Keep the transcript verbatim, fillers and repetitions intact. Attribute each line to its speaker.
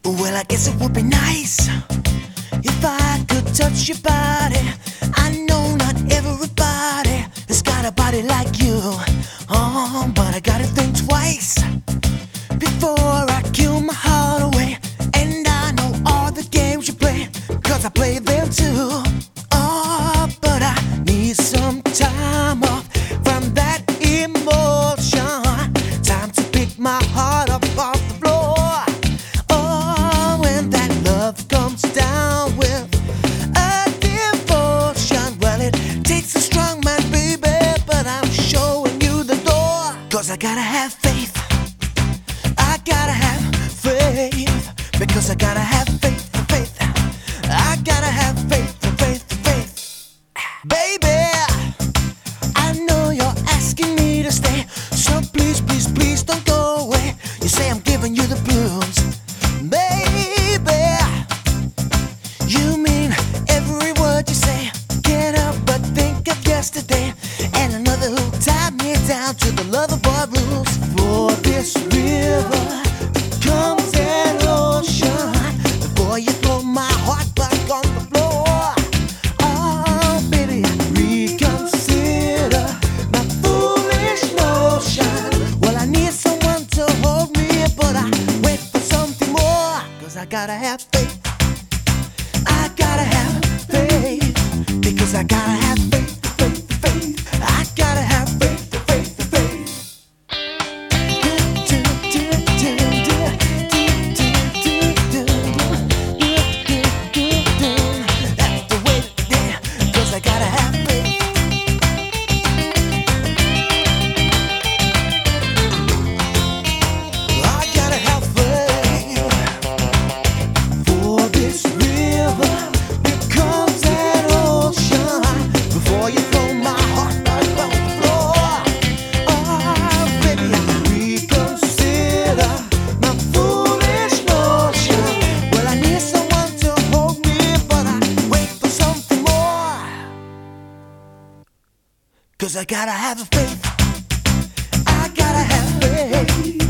Speaker 1: Well, I guess it would be nice if I could touch your body. I know not everybody has got a body like you. Oh, but I gotta think twice before I kill my heart away. And I know all the games you play, 'cause I play them too. Oh, but I need some time off from that emotion. Time to pick my heart up off the floor. Oh, when that love comes down with a devotion, well, it takes a strong man, baby, but I'm showing you the door. 'Cause I gotta have faith, I gotta have faith, because I gotta have faith, faith. I gotta have faith, faith, faith. Baby, I know you're asking me to stay, so please, please, please don't go away. You say I'm giving you the blues, baby. You mean every word you say. Can't help but think of yesterday and another who tied me down to the lover boy rules. For this river comes an ocean before you throw my heart back on the floor. Oh, baby, reconsider my foolish notion. Well, I need someone to hold me, but I wait for something more. 'Cause I gotta have faith, I gotta have faith, because I gotta have faith, faith, faith. I gotta have faith, faith, faith. That's the way it is, 'cause I gotta have faith. I gotta have faith. For this river becomes an ocean before you throw my heart back on the floor. Oh, baby, I reconsider my foolish notion. Well, I need someone to hold me, but I wait for something more. 'Cause I gotta have faith, I gotta have faith.